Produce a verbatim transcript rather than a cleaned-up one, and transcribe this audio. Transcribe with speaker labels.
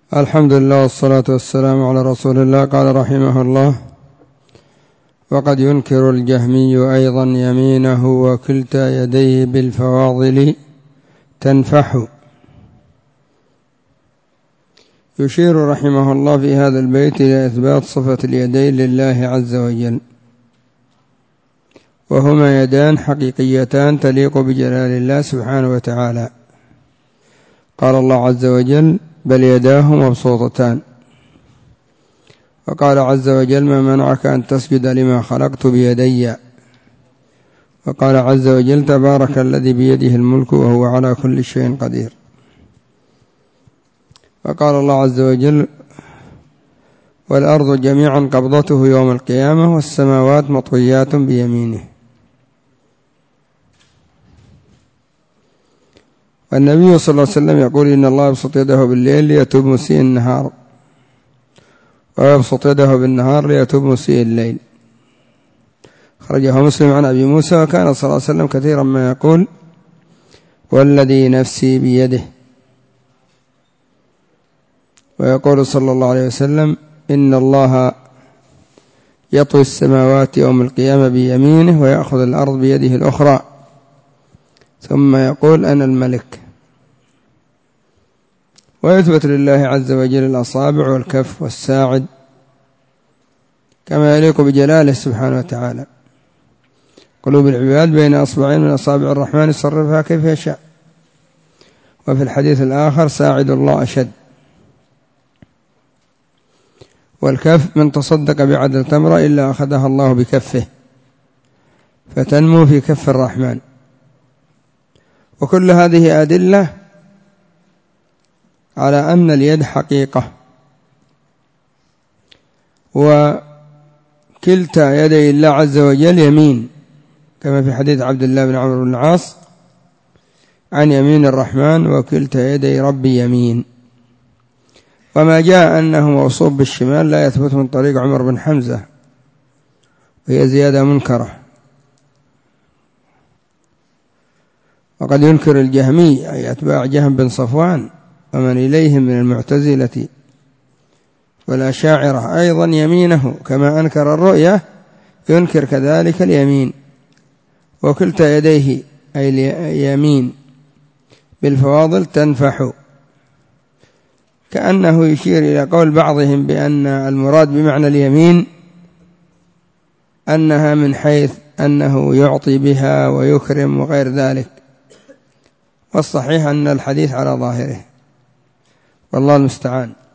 Speaker 1: الحمد لله والصلاة والسلام على رسول الله. قال رحمه الله: وقد ينكر الجهمي أيضا يمينه وكلتا يديه بالفواضل تنفح. يشير رحمه الله في هذا البيت إلى إثبات صفة اليدين لله عز وجل، وهما يدان حقيقيتان تليق بجلال الله سبحانه وتعالى. قال الله عز وجل: بل يداه مبسوطتان. وقال عز وجل: ما منعك أن تسجد لما خلقت بيدي. وقال عز وجل: تبارك الذي بيده الملك وهو على كل شيء قدير. وقال الله عز وجل: والأرض جميعا قبضته يوم القيامة والسماوات مطويات بيمينه. والنبي صلى الله عليه وسلم يقول: إن الله يبسط يده بالليل ليتوب مسيء النهار، ويبسط يده بالنهار ليتوب مسيء الليل. خرجه مسلم عن أبي موسى. وكان صلى الله عليه وسلم كثيرا ما يقول: والذي نفسي بيده. ويقول صلى الله عليه وسلم: إن الله يطوي السماوات يوم القيامة بيمينه ويأخذ الأرض بيده الأخرى، ثم يقول: أنا الملك. ويثبت لله عز وجل الأصابع والكف والساعد كما يليق بجلاله سبحانه وتعالى. قلوب العباد بين أصبعين من أصابع الرحمن يصرفها كيف يشاء. وفي الحديث الآخر: ساعد الله أشد. والكف من تصدق بعدل تمرة إلا أخذها الله بكفه فتنمو في كف الرحمن. وكل هذه أدلة على أن اليد حقيقة، وكلتا يدي الله عز وجل يمين، كما في حديث عبد الله بن عمرو بن العاص: عن يمين الرحمن وكلتا يدي ربي يمين. وما جاء أنه موصوف بالشمال لا يثبت من طريق عمر بن حمزة، وهي زيادة منكرة. وقد ينكر الجهمي أي أتباع جهم بن صفوان ومن إليهم من المعتزلة والأشاعرة أيضا يمينه، كما أنكر الرؤية ينكر كذلك اليمين. وكلتا يديه أي اليمين بالفواضل تنفح، كأنه يشير إلى قول بعضهم بأن المراد بمعنى اليمين أنها من حيث أنه يعطي بها ويكرم وغير ذلك. والصحيح أن الحديث على ظاهره، والله المستعان.